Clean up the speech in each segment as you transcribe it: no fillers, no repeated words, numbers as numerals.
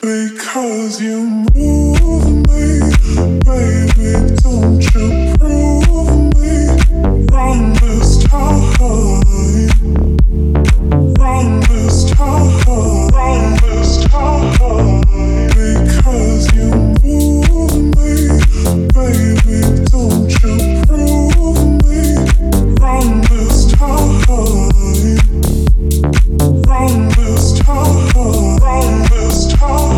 Because you move me, baby, don't you prove me wrong this time, wrong this time, wrong this time. Because you move me, baby, don't you prove me wrong this time, wrong this time, wrong this time.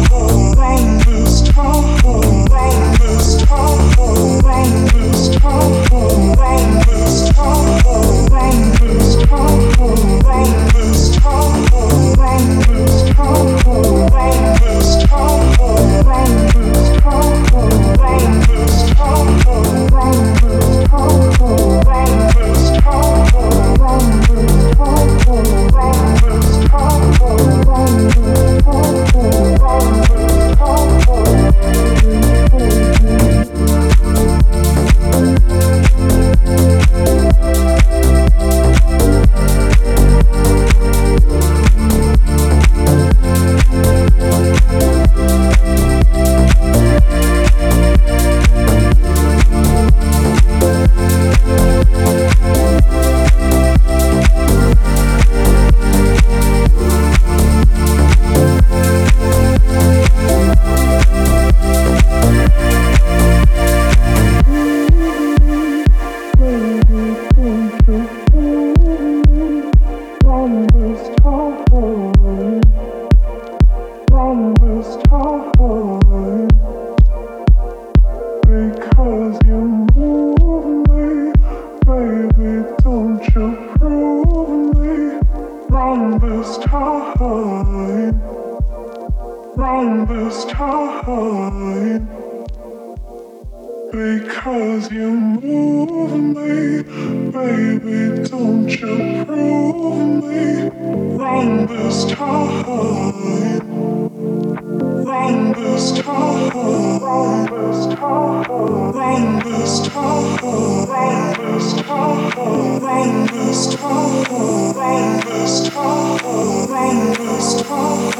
Because you move me, baby, don't you prove me wrong this time, wrong this time, wrong this time, wrong this time, wrong this time, wrong this time, wrong this time, wrong this time.